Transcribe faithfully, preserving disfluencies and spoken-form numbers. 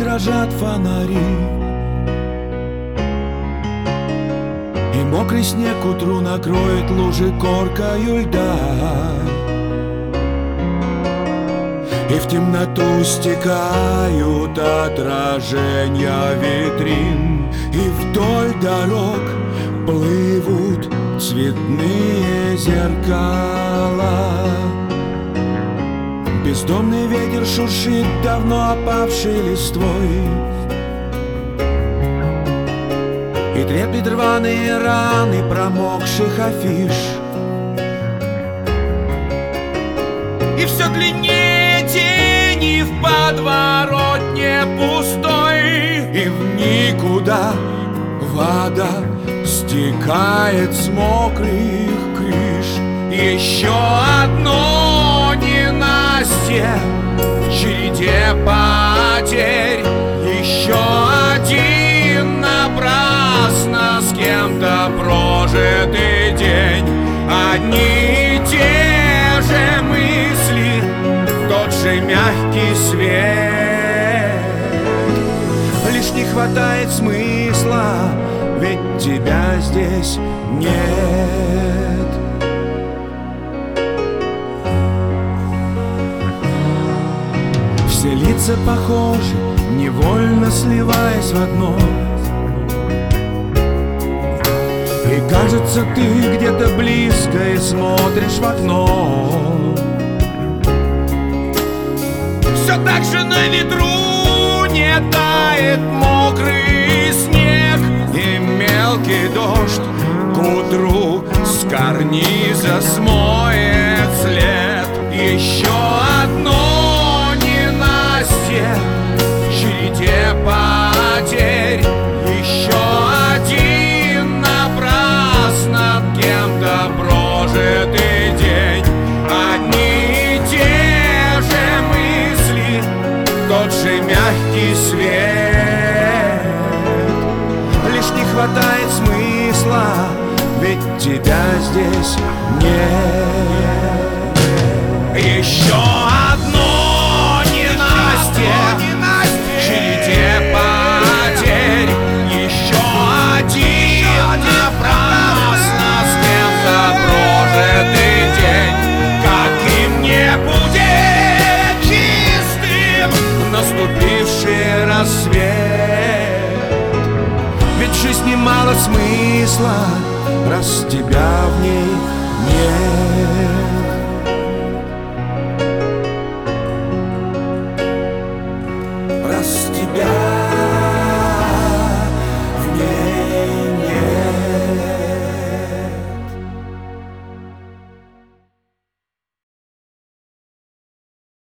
дрожат фонари, и мокрый снег к утру накроет лужи коркою льда. И в темноту стекают отражения витрин, и вдоль дорог плывут цветные зеркала. Бездомный ветер шуршит давно опавшей листвой, и треплет рваные раны промокших афиш. И все длиннее тени в подворотне пустой, и в никуда вода стекает с мокрых крыш. Еще одно ненастье в череде потерь, еще один напрасно с кем-то прожитый день. Одни и те же мысли, тот же мягкий свет. Лишь не хватает смысла, ведь тебя здесь нет. Все лица похожи, невольно сливаясь в одно. И кажется, ты где-то близко и смотришь в окно. Все так же на ветру не тает мокрый снег, и мелкий дождь к утру с карниза смоет след. Еще одно ненастье в череде потерь, еще один напрасно кем-то прожитый день. Одни и те же мысли, тот же мягкий свет. Лишь не хватает смысла, ведь тебя здесь нет. Еще одно ненастье в череде потерь, еще один напрасно с кем-то прожитый день. Каким не будет чистым наступивший рассвет, ведь в жизни мало смысла, раз тебя в ней нет.